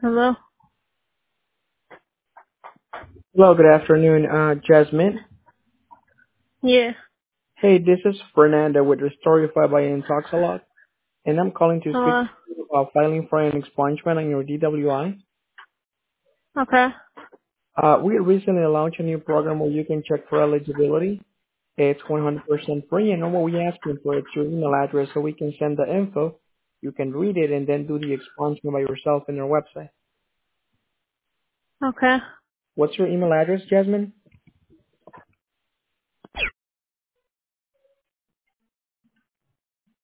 Hello? Hello, good afternoon, Jasmine. Yeah. Hey, this is Fernanda with Restorify by Intoxalot, and I'm calling to speak Hello? to you about filing for an expungement on your DWI. Okay. We recently launched a new program where you can check for eligibility. It's 100% free, and all we asking for is your email address so we can send the info. You can read it and then do the expungement by yourself in our website. Okay. What's your email address, Jasmine?